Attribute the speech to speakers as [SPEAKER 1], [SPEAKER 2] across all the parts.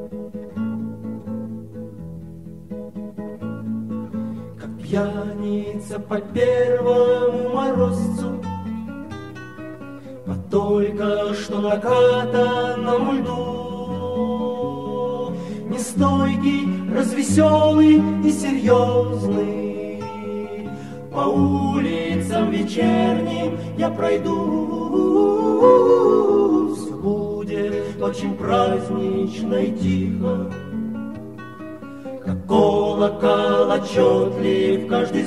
[SPEAKER 1] Как пьяница по первому морозцу, по только что накатанному льду, нестойкий, развеселый и серьезный, по улицам вечерним я пройду. Все будет очень празднично и тихо, как колокол отчетлив каждый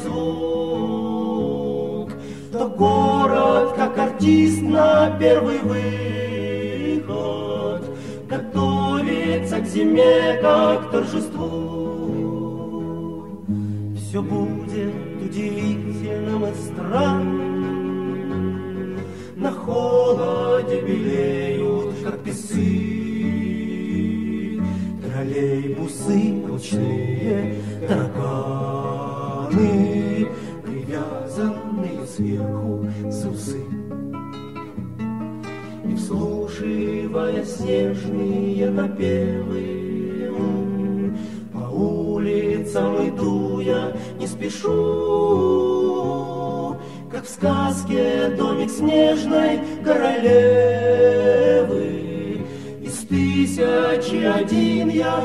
[SPEAKER 1] звук. То город, как артист на первый выход, готовится к зиме, как к торжеству. Все будет удивительным и странным, на холоде белеют, как песы, троллейбусы ручные тараканы, привязанные сверху за усы. И вслушивая снежные напевы, по улицам иду я, не спешу, как в сказке домик снежной королевы. Из тысячи один я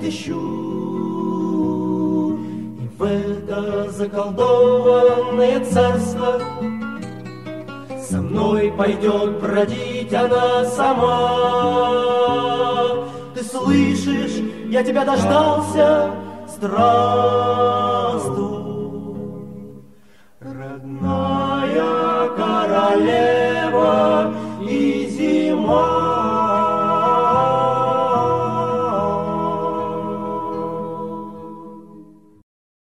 [SPEAKER 1] отыщу, и в это заколдованное царство со мной пойдет бродить она сама. Ты слышишь, я тебя дождался, здравствуй, родная королева.